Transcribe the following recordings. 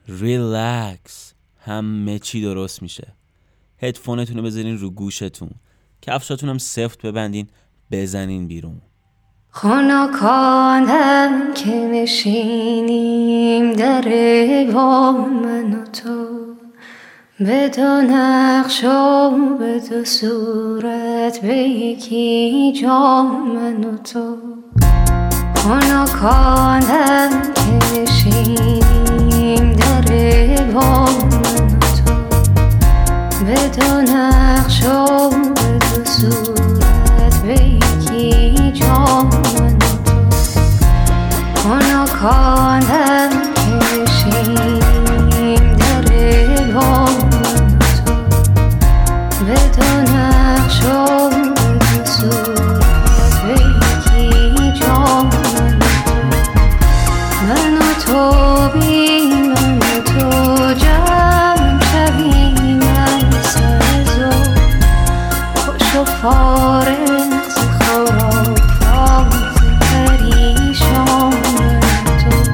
ریلکس، همه چی درست میشه. هدفونتون رو بذارین رو گوشتون، کفشاتون هم سفت ببندین، بزنین بیرون. خانکانم که نشینیم در با من و تو، به دو نقش و به دو صورت، به یکی جام من و تو. خانکانم که نشینیم در با من و تو، به دو نقش و به دو صورت، به یکی جام من و تو. خانکانم که نشینیم در با من و تو، به دو نقش و به دو صورت، به یکی جام من و تو. بی من و تو جمع شویم از سر زور، خوش و فارغ ز خرافات پریشان من و تو.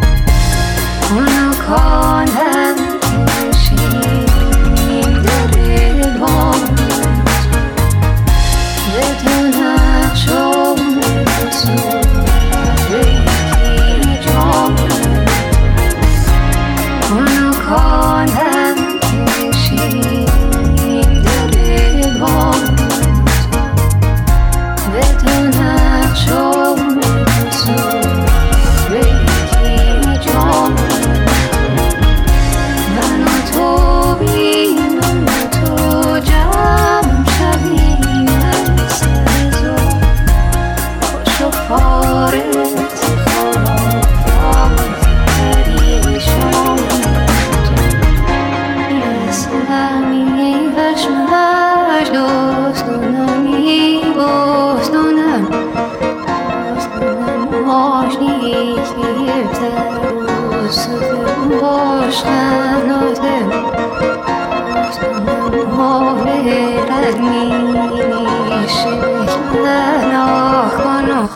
خانکانم که نشینیم در با من و تو، به دو نقش و به دو صورت، به یکی جام. خانکانم که نشینیم در با من و تو، به دو نقش و به دو صورت، به یکی جام. من و تو بی من و تو جمع شویم از سر زور، خوش و فارغ ز خرافات پریشان اسلامی بشمش دوستانمی بستانم آشنی کیفتر و سفر باشن آدم دوستانم حال ردمی شکلن آخانو.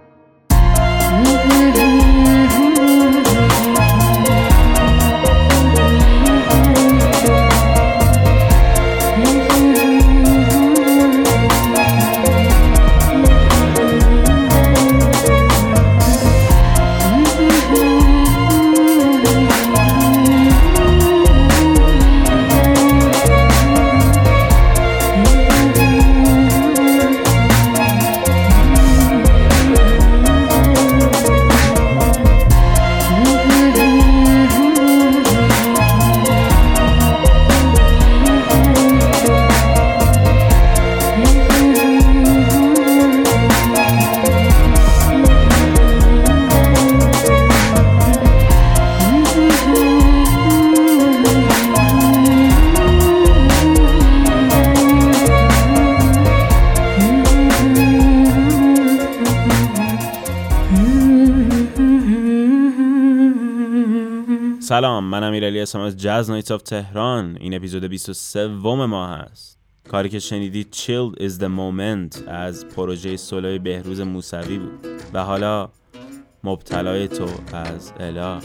سلام، من امیرعلی هستم از جاز نایتس آف تهران. این اپیزود 23 ما هست. کاری که شنیدید Chilled is the Moment از پروژه سولوی بهروز موسوی بود و حالا مبتلای تو از الا.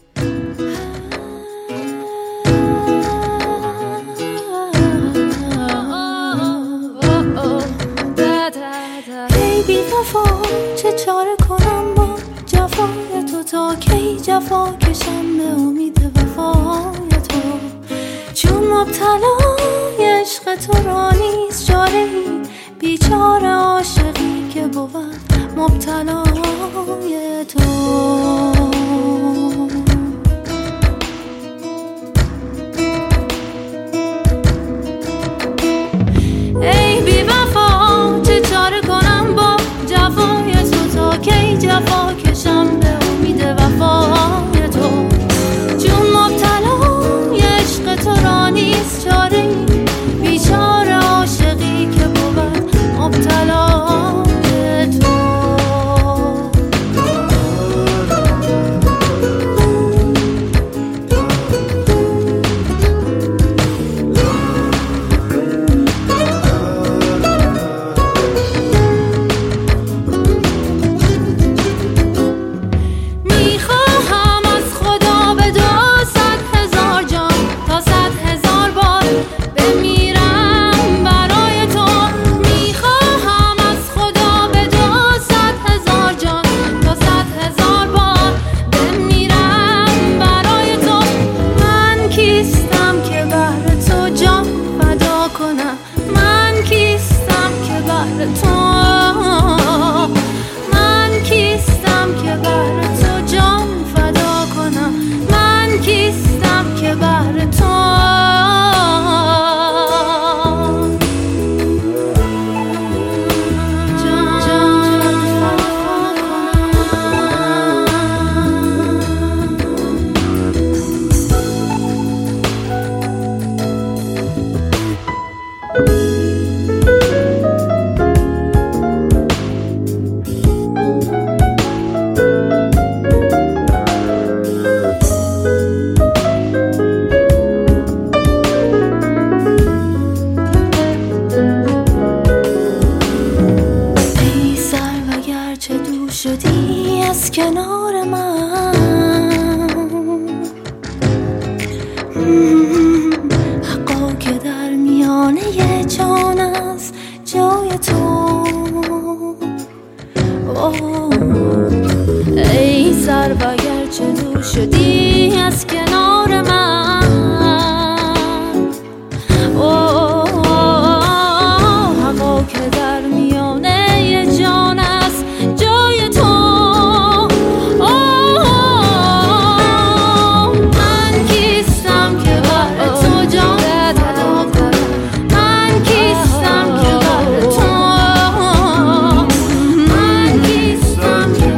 بی وفا چه چاره کنم با جفای تو، تا کی جفا کشم به امید وفای تو. چون مبتلای عشق تو را نیست چاره‌ای، بیچاره عاشقی که بود مبتلای تو. ای بی وفا چه چاره کنم با جفای تو، تا کی جفا کشم به امید وفای تو. چون مبتلای عشق تو را نیست چاره‌ای، بیچاره عاشقی که بود مبتلای تو. از کنار من. هوا که در میانه جان است جای تو. من کیستم که بر تو جان فدا کنم. من کیستم که بر تو. من کیستم که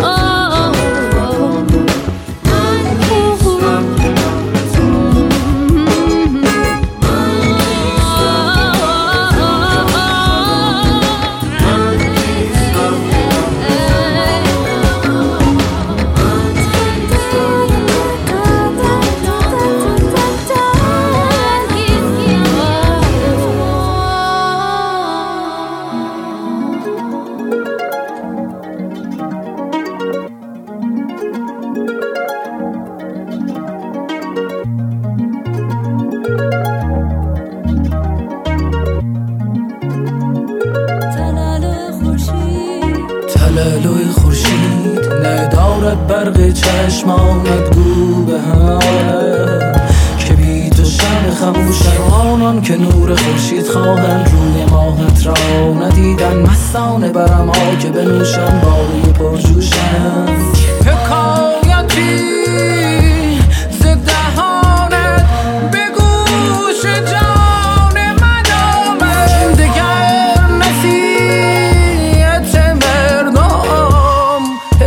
تلالوی خورشید ندارد برق چشمانت گو به حالم که بی تو شب خموشم. آنان که نور خورشید خواهند روی ماهت را ندیدن. مستانه برم ها که بنوشم باقی پرجوشم. حکایتی ز دهانت به گوش جان من آمد. دگر نصیحت مردم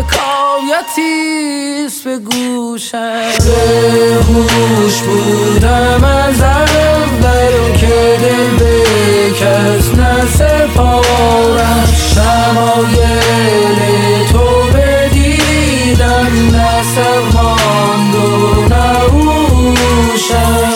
حکایتیست به گوشم. بهوش بودم از اول که دل به کس نسپارم. شمایل تو بدیدم نسر ماند و نهوشم.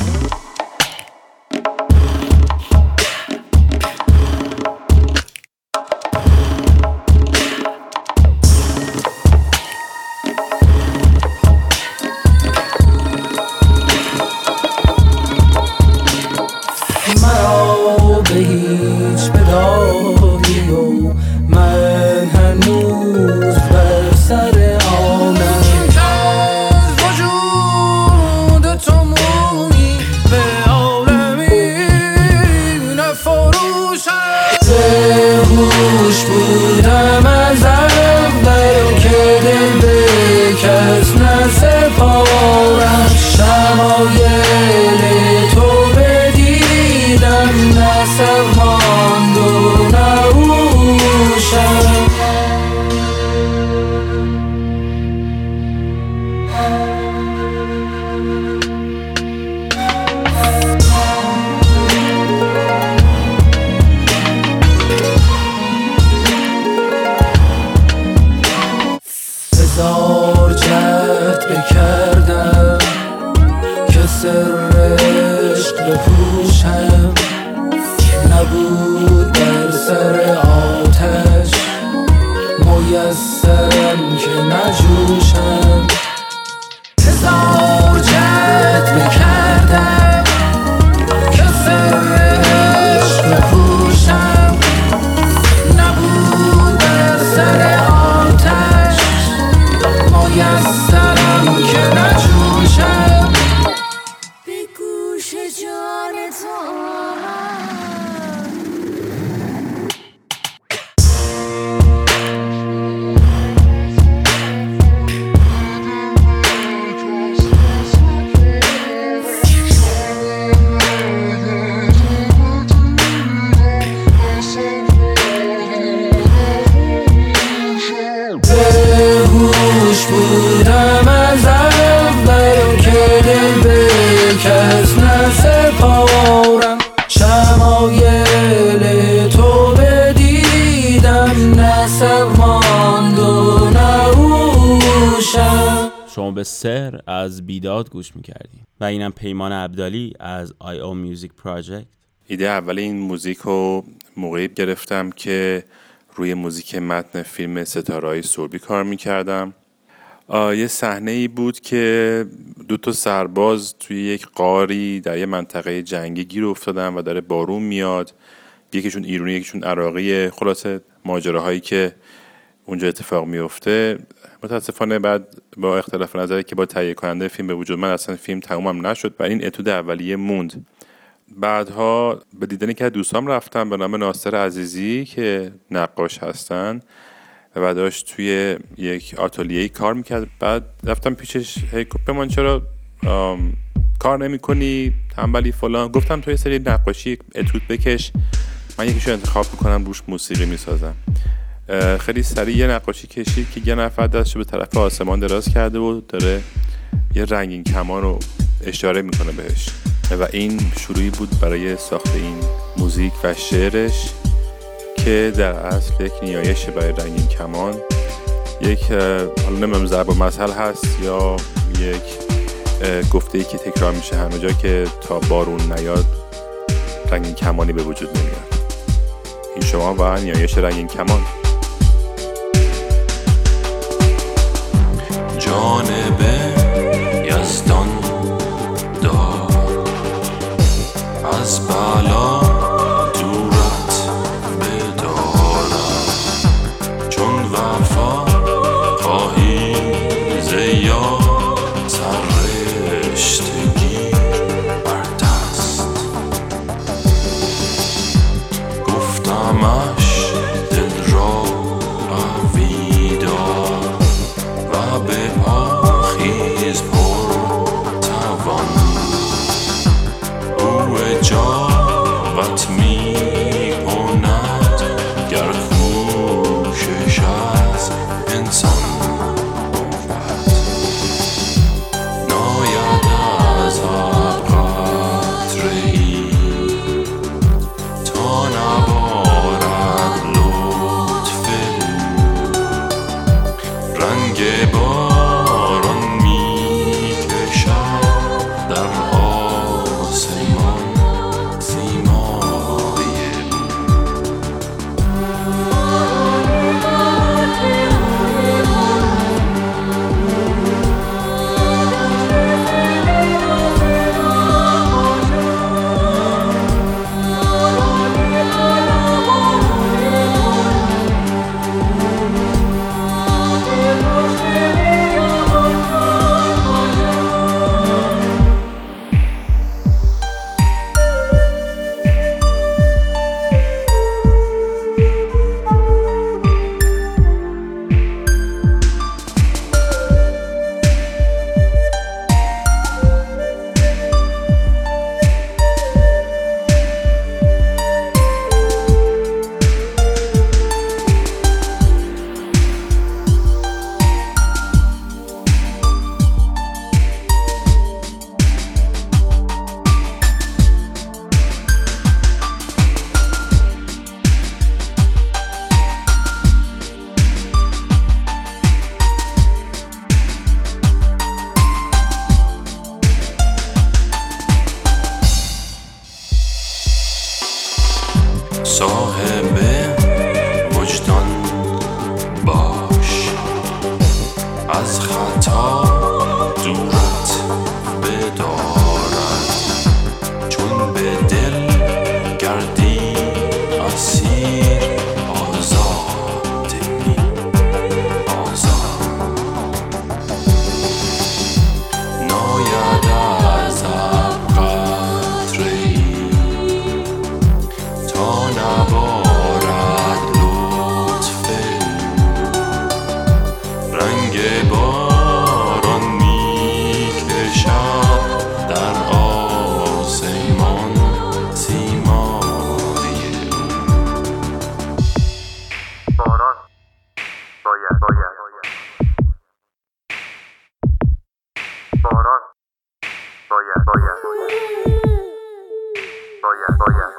مرا به هیچ بداری و من هنوز بر سر آنم که از وجود تو مویی به عالمی نفروشم. بهوش بودم از اول که دل به کس نسپارم. شمایل تو بدیدم نسر ماند و نهوشم. هزار جهد بکردم که سر عشق بپوشم. نبود بر سر آتش میسرم که نجوشم. هزار جهد بکردم که سر عشق بپوشم. نبود بر سر آتش میسرم که نجوشم. به گوش جان تو بهوش بودم از اول که دل به کس نسپارم. شمایل تو بدیدم نسر ماند و نهوشم. شما به سر از بیداد گوش میکردیم و اینم پیمان عبدالی از I.O Music Project. ایده اول این موزیک رو موقعی گرفتم که روی موزیک متن فیلم ستاره‌های سربی کار میکردم. یه صحنه‌ای بود که 2 سرباز توی یک غاری در یه منطقه جنگی گیر افتادن و داره بارون میاد. یکیشون ایرانی یکیشون عراقی. خلاصه ماجراهایی که اونجا اتفاق میفته. متاسفانه بعد با اختلاف نظری که با تهیه کننده فیلم به وجود من اصلا فیلم تمومم نشد و این اتود اولیه موند. بعدها به دیدن که دوستام رفتم به نام ناصر عزیزی که نقاش هستن و داشت توی یک آتلیه‌ای کار میکرد. بعد رفتم پیشش، هی گفت من چرا کار نمی کنی تنبلی فلان. گفتم تو یه سری نقاشی اتود بکش، من یکیشو انتخاب میکنم روش موسیقی میسازم. خیلی سریع یه نقاشی کشید که یه نفر دستشو به طرف آسمان دراز کرده و داره یه رنگین کمان رو اشاره میکنه بهش و این شروعی بود برای ساخت این موزیک و شعرش که در اصل یک نیایش برای رنگین کمان، یک حالا نمیم ضرب المثل هست یا یک گفته‌ای که تکرار میشه همه جا که تا بارون نیاد رنگین کمانی به وجود نمیاد. این شما و نیایش رنگین کمان. جانب یزدان دار از بالا دورت بدارم، چون وفا خواهی زیا سرشتگی بر دست. گفتمش دل را آویدار و به آخیز پر توان، او اجابت می کند گر کوشش از انسان بود. ناید از آب قطره‌ای تا نبارد لطف او، رنگ باران می کشد در آسمان سیمای صاحب وجدان باش، از خطا دورت بدارد، چون به دل گردی اسیر آزاد می آزاد. ناید از آب قطره‌ای تا نبارد لطف او، رنگ باران می کشد در آسمان سیمای او. باران باید باران باید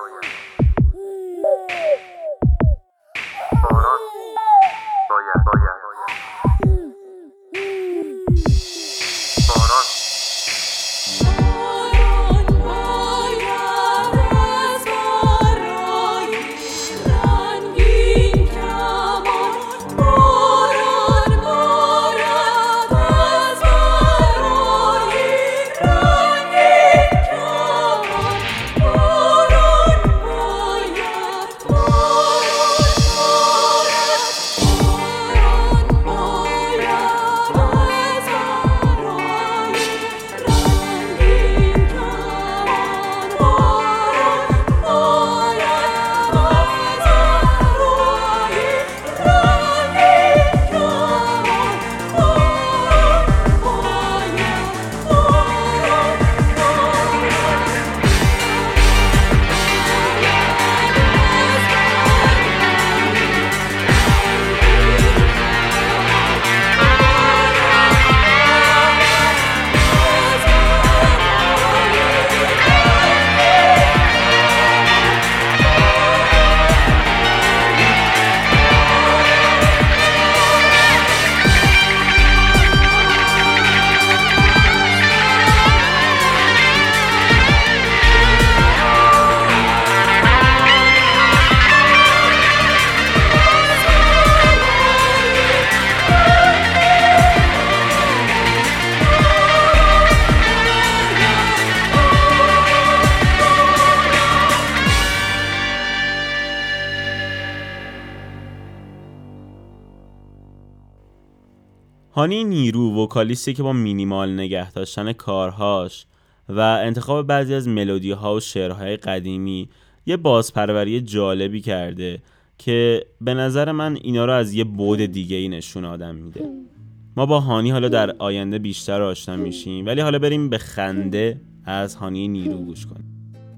هانی نیرو وکالیستی که با مینیمال نگه داشتن کارهاش و انتخاب بعضی از ملودی‌ها و شعرهای قدیمی یه بازپروری جالبی کرده که به نظر من اینا رو از یه بعد دیگه‌ای نشون آدم میده. ما با هانی حالا در آینده بیشتر آشنا میشیم، ولی حالا بریم به خنده از هانی نیرو گوش کنیم.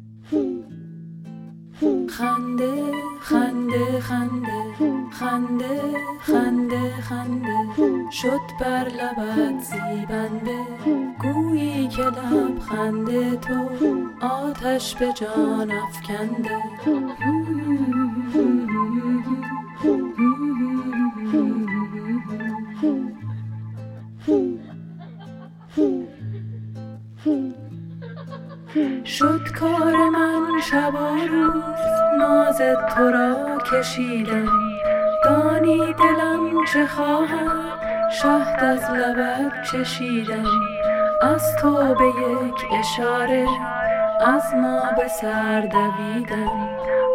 خنده خنده خنده خنده خنده خنده شد بر لبت زیبنده، گویی که لب خنده تو آتش به جان افکنده. شد کار من شب و روز ناز تو را کشیدم، دانی دلم چه خواهد شهد از لبت چشیدم. از تو به یک اشاره از ما به سر دویدم.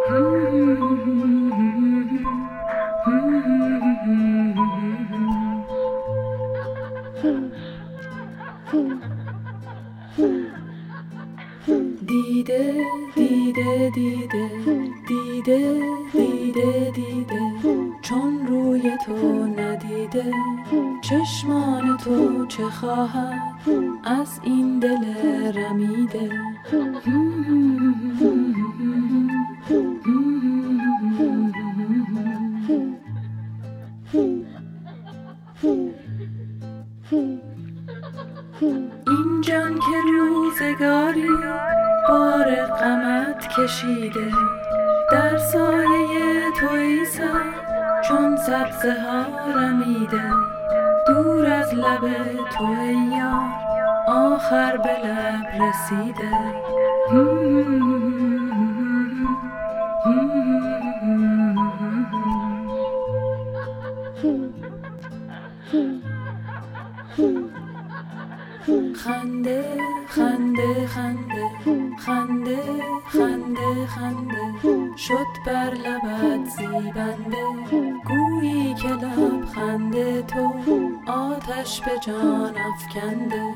دیده دیده دیده دیده دیده دیده چون روی تو ندیده، چشمان تو چه خواهد از این دل رمیده. این جان که روزگاری بار غمت کشیده، در سایه تو ای سر چون سبزه ها رمیده. دور از لب تو ای یار آخر به لب رسیده. خنده خنده خنده خنده خنده خنده شد بر لبت زیبنده، گویی که لب خنده تو آتش به جان افکنده.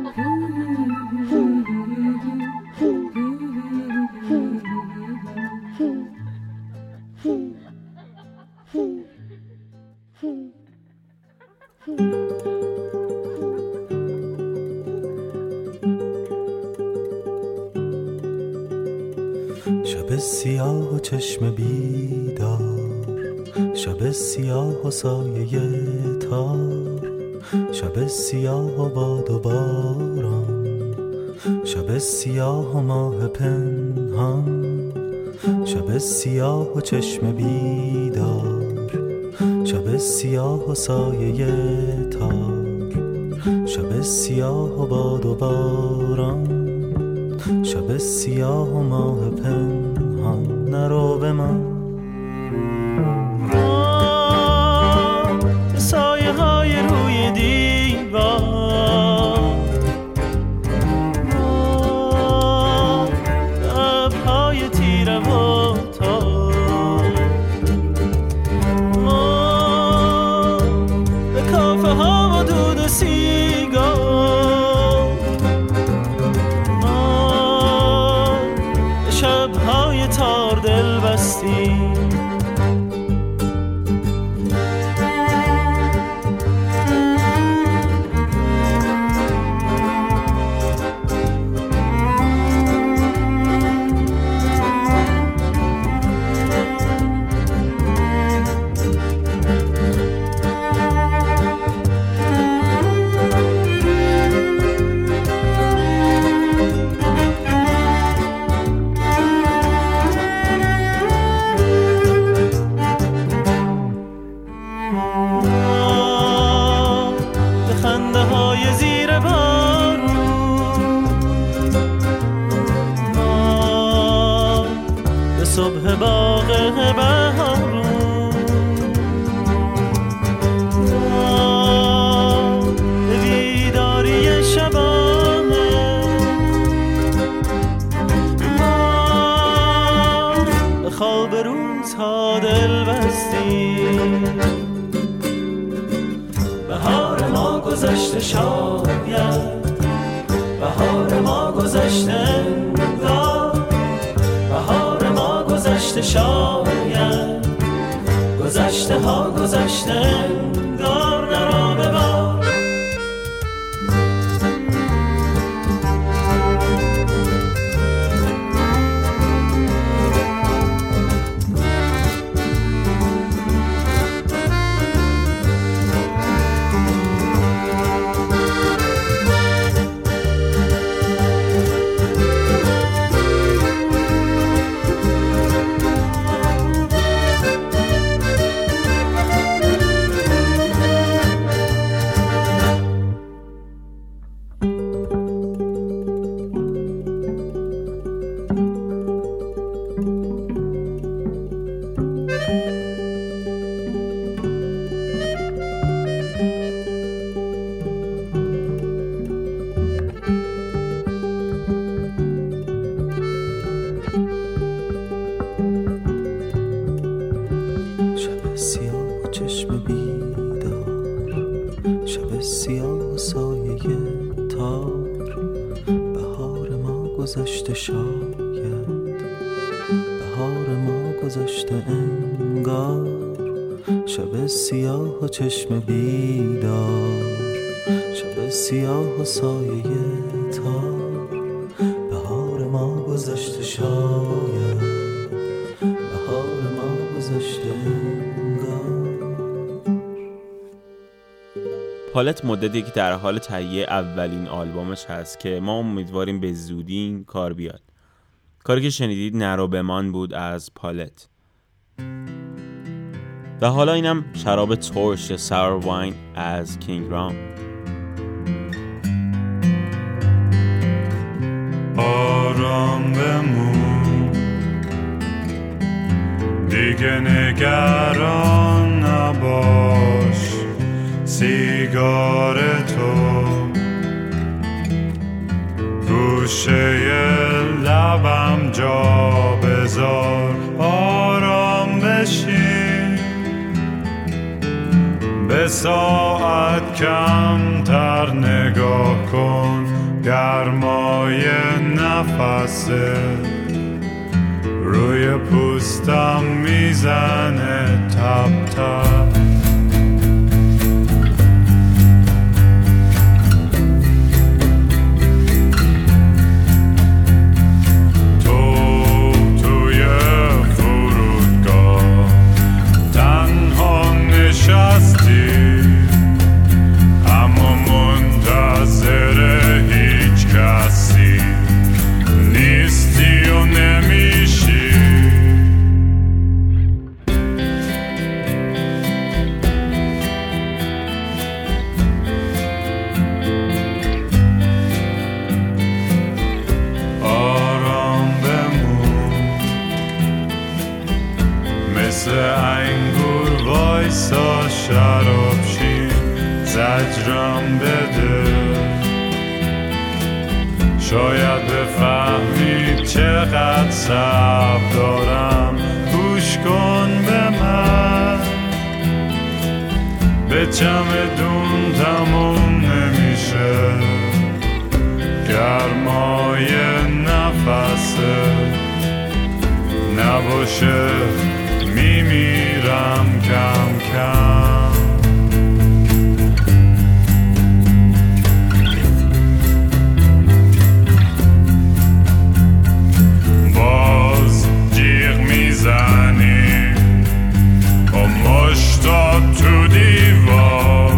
شب سیاه و چشم بیدار، شب سیاه و سایه تار، شب سیاه و باد و باران، شب سیاه و ماه پنهان، شب سیاه و چشم بیدار، شب سیاه و سایه تار، شب سیاه و باد و باران، شب سیاه و ماه پنهان. نرو به من سایه های روی دیوار، لبهای تیره و تار، به کافه ها و دود سیگار، شب‌های تار دل بستی. گذشته شاید بهار ما گذشته انگار بهار ما گذشته شاید گذشته ها گذشته انگار نرا ببار گذشته شاید بهار ما گذشته انگار شب سیاه و چشم بیدار شب سیاه و سایه تار بهار ما گذشته شاید بهار ما گذشته انگار. پالت مدتیه که در حال تهیه اولین آلبومش هست که ما امیدواریم به زودی این کار بیاد. کاری که شنیدید نرو بمان بود از پالت. و حالا اینم شراب ترش یا ساور واین از کینگ رام. آرام بمون دیگه نگران نباش سیگار تو گوشه لبم جا بذار آرام بشین به ساعت کمتر نگاه کن گرمای نفسه روی پوستم میزنه تپ تپ انگور وایسا شراب شین زجرم بده شاید بفهمی چقدر صبر دارم گوش کن به من به چمدون تموم نمیشه گرمای نفسه نباشه میمیرم کم کم باز جیغ میزنی با مشتا تو دیوار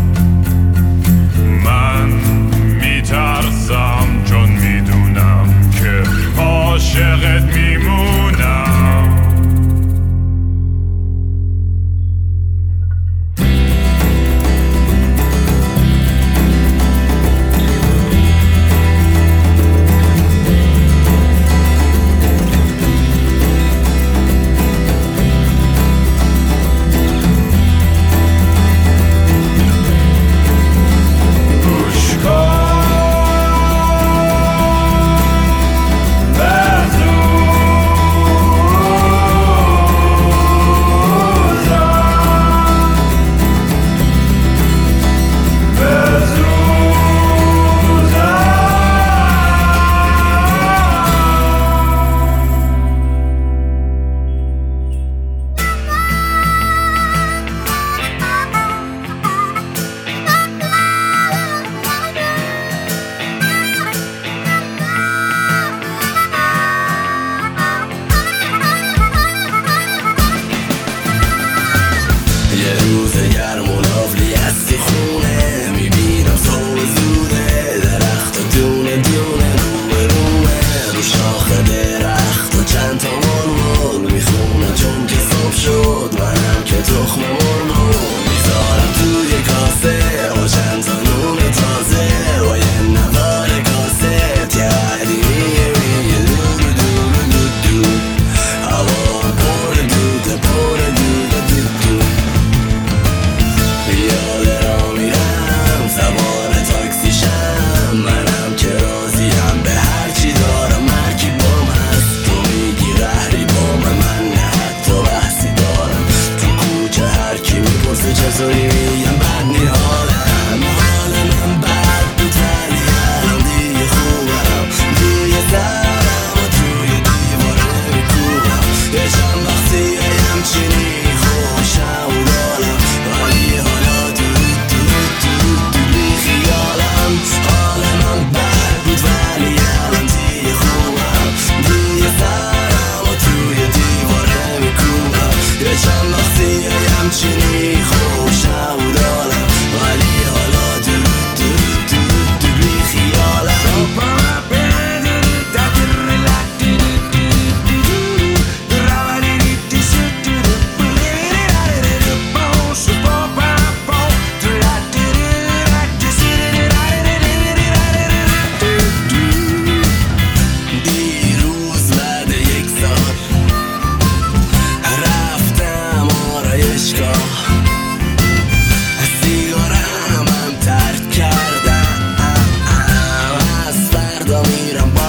من میترسم چون میدونم که عاشقت میمونم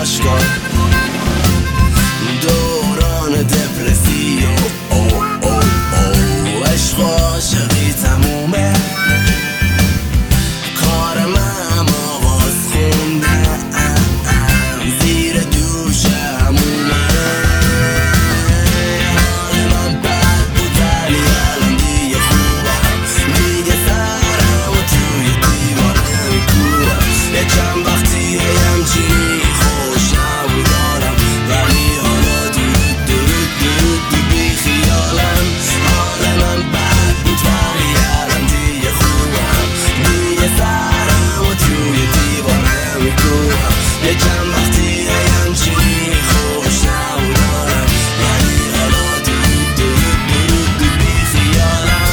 آشکار دوران دپرسی عشق و عاشقی تمومه کار من آواز خوندم زیر دوش همومه حال من بد بود ولی الان دیگه خوبم دیگه سرم و توی دیواره میکوبم یه چند وقتی همچینی خوش نبودارم ولی حالا درود بی خیالم حال من بد بود ولی الان دیگه خوبم دیگه سرم و توی دیواره میکوبم یه چند وقتی همچینی خوش نبودارم ولی حالا درود بی خیالم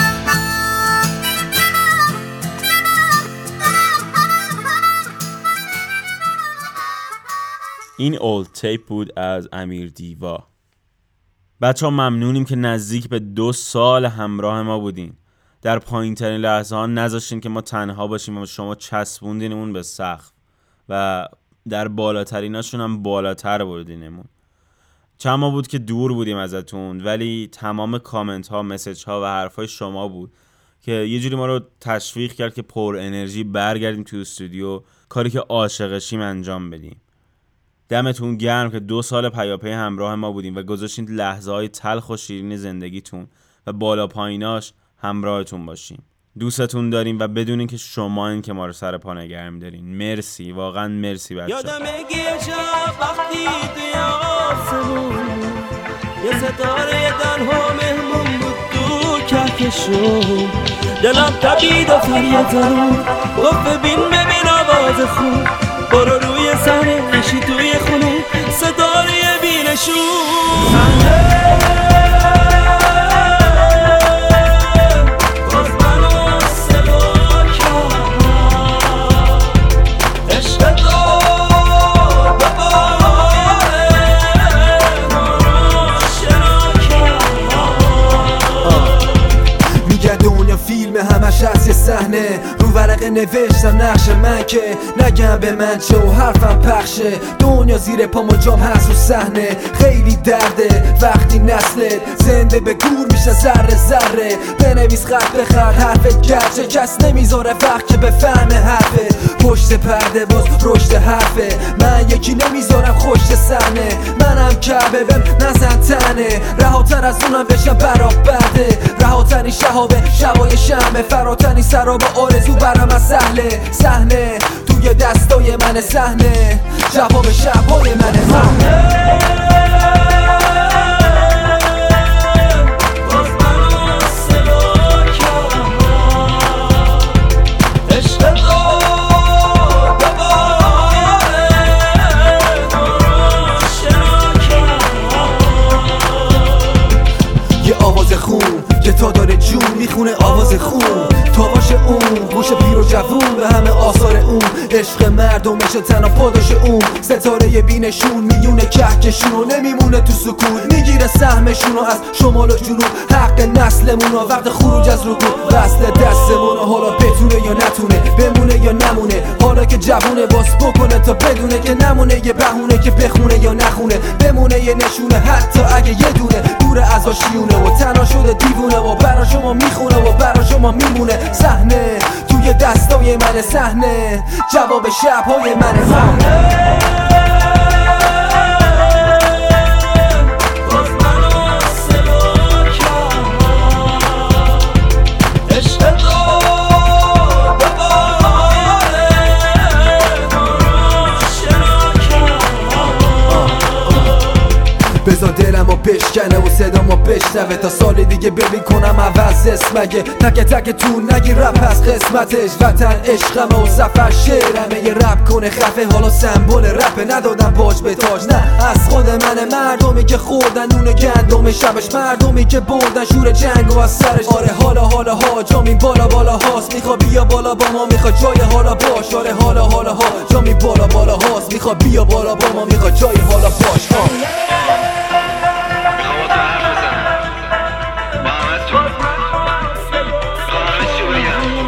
این اولد تیپ بود از امیر دیوا. بچه‌ها ممنونیم که نزدیک به 2 سال همراه ما بودین. در پایین ترین لحظه ها نذاشتین که ما تنها باشیم و شما چسبوندینمون به سقف و در بالاتریناشون هم بالاتر بردینمون. چند ماه بود که دور بودیم ازتون ولی تمام کامنت ها، مسیج ها و حرف های شما بود که یه جوری ما رو تشویق کرد که پر انرژی برگردیم تو استودیو، کاری که عاشقشیم انجام بدیم. دمتون گرم که 2 سال پیاپی همراه ما بودیم و گذاشتین لحظه های تلخ و شیرین زندگیتون و بالا پاییناش همراهتون باشیم. دوستتون داریم و بدونین که شما این که ما رو سر پا نگه می‌دارین. مرسی، واقعا مرسی بچه‌ها. یادم یه شب وقتی توی آسمون یه ستاره تنها مهمون بود تو کهکشون دلم تپید و فریاد زدم گفت ببین آواز خون برو روی صحنه نشی توی خونه ستاره بینشون همش از یه صحنه رو ورقه نوشتم نقش من که نگم به من چه و حرفم پخشه دنیا زیر پام و جام هست رو صحنه خیلی درده وقتی نسلت زنده به گور میشه ذره ذره بنویس خط بخر حرفت گرچه کس نمیذاره وقت که بفهمه حرفه پشت پرده باز رشد حرفه من یکی نمیذارم خوش صحنه منم کعبه بهم نزن تنه رهاتر از اونم بشم برابرده رهاتنی شهابه شبای شمه فراتنی سراب آرزو برام از صحنه توی دستای من صحنه جواب شبای من که تا داره جون میخونه آواز خون تاواش اون گوش پیر و جوون به همه آثار اون عشق مردمشه تنها پاداش اون ستاره بینشون میونه کهکشون و نمیمونه تو سکون میگیره سهمشون از شمال و جنوب حق نسلمون و وقت خروج از رکود وصل دستمون حالا بتونه یا نتونه بمونه یا نمونه حالا که جوونه باس بکنه تا بدونه که نمونه یه بهونه که بخونه یا نخونه بمونه یه نشونه حتی اگه یه دونه دور از آشیونه و تنها شده دیوونه و برا شما میخونه و برا شما میمونه صحنه توی دستای من صحنه جواب شبهای من صحنه بذار دلمو بشکنه و صدامو بشنوه تا سال دیگه ببین کنم عوض اسمگه تک تک تو نگی رپ از قسمتش وطن عشقمه و سفر شعرمه یه رپ کنه خفه حالا سمبل رپه ندادم باج به تاج نه از خود منه مردمی که خوردن نون گندم شبش مردمی که بردن شور جنگ و از سرش آره حالا ها جامی بالا هاست میخوا بیا بالا با ما میخوا جای حالا باش آره حالا ها جامی بالا هاست میخوا بیا بالا با ما میخوا جای حالا باش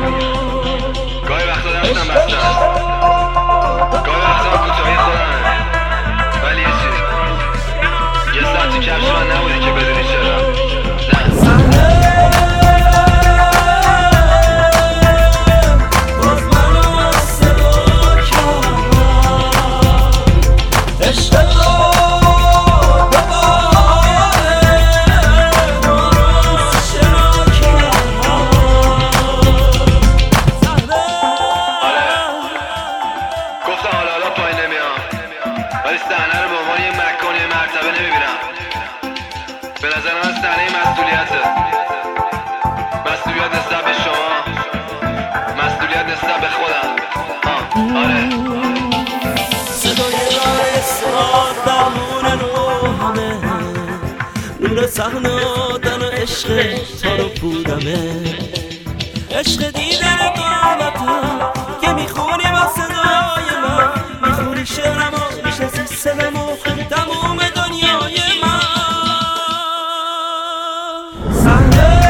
گاهی وقتا دستم بسته است گاهی وقتا کوتاهی خودمه ولی صحنه رو به عنوان یه مکان یه مرتبه نمیبینم. به نظر من صحنه مسئولیته. مسئولیت نسبت به شما، مسئولیت نسبت به خودم. آره صدای راه سراد برمونن و همه نور صحنه آدن و عشق تار و پودمه، عشق دیدن قامتم که میخونی با صدای من، میخونی شعرم و میشنسی صدم و تموم دنیای من. صحنه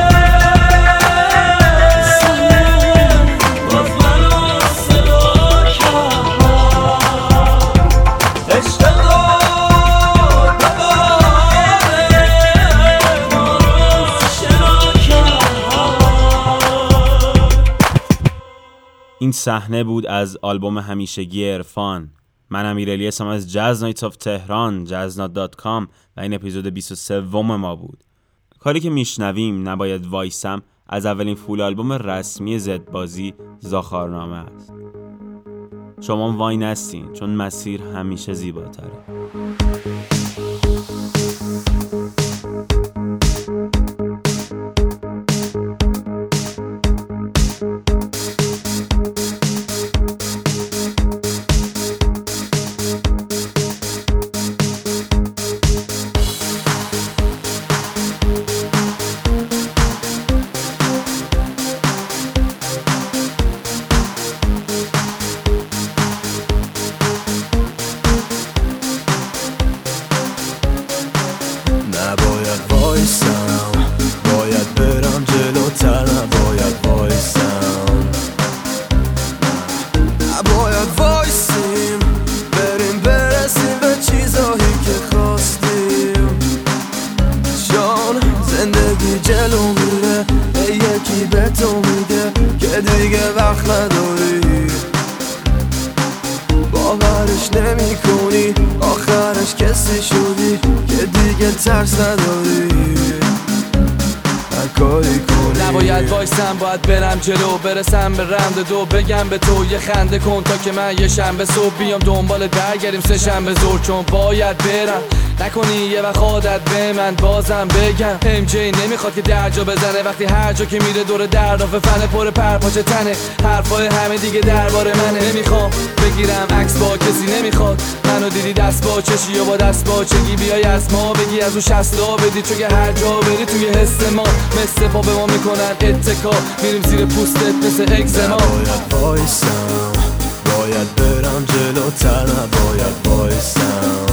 باز منو صدا کرد، عشق این صحنه بود از آلبوم همیشگی عرفان. من امیرعلی هستم از جاز نایتس آف تهران، jazznot.com و این اپیزود 23 ما بود. کاری که میشنویم نباید وایسم از اولین فول آلبوم رسمی زدبازی زاخارنامه است. شما وای نستین چون مسیر همیشه زیباتره. نباید وایسم، باید برم جلو، برسم به رند دو، بگم به تو یه خنده کن تا که من یه شنبه صبح بیام دنبالت برگردیم سه شنبه ظهر، چون باید برم نکنی یه وقت عادت به من بازم بگم. ام جی نمیخواد که درجا بزنه وقتی هر جا که میره دور درداف فنه پر پرپاچه تنه، حرفای همه دیگه درباره منه. نمیخوام بگیرم عکس با کسی، نمیخواد منو دیدی دست با چشی یا با دست با چگی بیای از ما بگی از اون شستا بدی، چون که هر جا بری توی حس ما مثل پا به ما میکنن اتکا، میریم زیر پوستت مثل اگزما. نباید وایسم، باید برم جلوتر، نباید وایسم،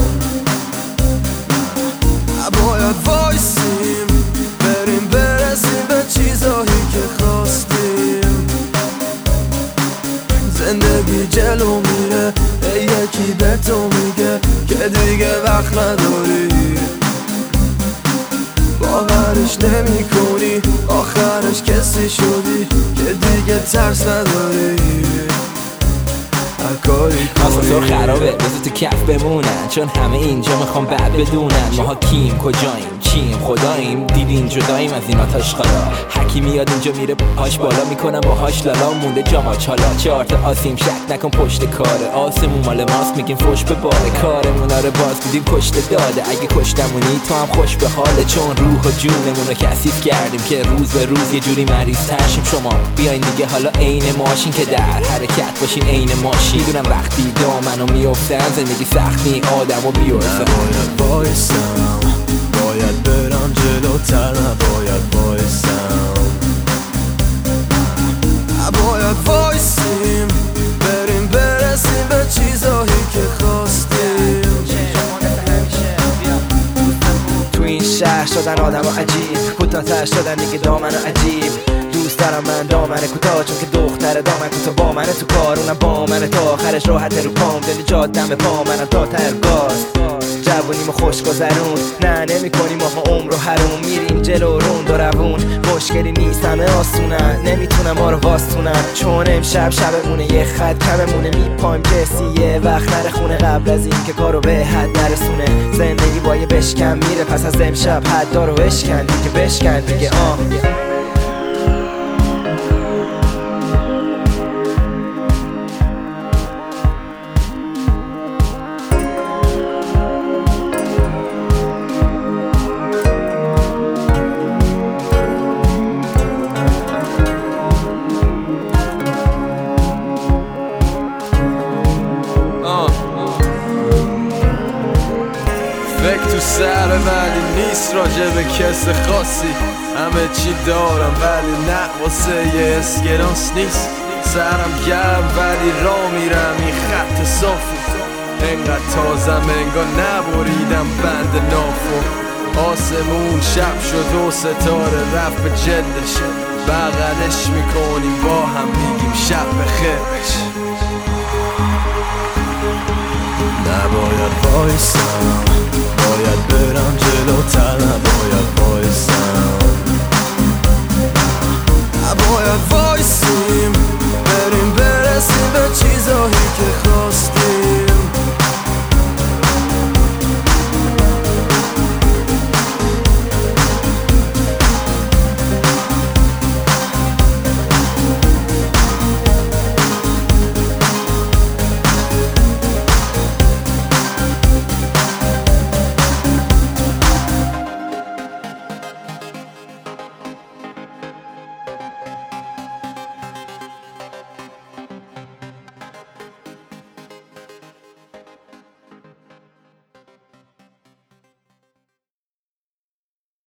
نباید وایسیم بریم برسیم به چیزایی که خواستیم. زندگی جلو میره یکی به تو میگه که دیگه وقت نداری، باورش نمی کنی آخرش کسی شدی که دیگه ترس نداری. آسانسور خرابه بذار تو کف بمونن، چون همه اینجا میخوام بعد بدونن ماها کیم کجاییم چیم خداییم، دیدین جداییم از این آتش خالا. حکی میاد اینجا میره پاش بالا میکنم باهاش لالا، مونده جاماچ حالا چه آرت آسیم شک نکن پشت کاره، آسمون مال ماست میگیم فوش به باره، کارمونا رو باز بودیم کشته داده، اگه کشتمونی تو هم خوش به حاله، چون روح و جونمون رو کثیف کردیم که روز به روز یه جوری مریض ترشیم. شما بیاین دیگه حالا عین ماشین که در حرکت باشین عین ماشین، میدونم وقتی دامنو میافتن زندگی سختی آدمو بیارزن. نباید وایسم، باید برم جلوتر، نباید وایسم، نباید وایسیم بریم برسیم به چیزایی که خواستیم. تو این شهر شدن آدمو عجیب، کوتاه‌تر شدن دیگه دامنو عجیب، دوست دارم من دامن کوتاه چون که دختر دامن کوتاه با من تو کار، اونم با من تا آخرش راحت رو پام، دل جادم به پا منم تا تر گاز. جوونیمو خوش گذرون نه نمی کنیم ماها عمر و حروم، میریم جلو روند و روون، مشکلی نیست همه آسونن، نمیتونم ما رو واستونن، چون امشب شبمونه یه خط کممونه، میپایم کسی یه وقت نره خونه قبل از این که کارو به حد نرسونه. زندگی با یه بشکن میره پس از امشب حدا رو بشکن دیگه، بشکن دیگه تو سر ولی نیست راجع به کس خاصی. همه چی دارم ولی نه واسه یه اسکرانس نیست. سرم گرم ولی را میرم این خط صافی. انقدر تازم انگار نبریدم بند نافو. آسمون شب شد و ستاره رفت به جلدش. بغلش میکنیم با هم میگیم شب بخیرش. نباید بایستم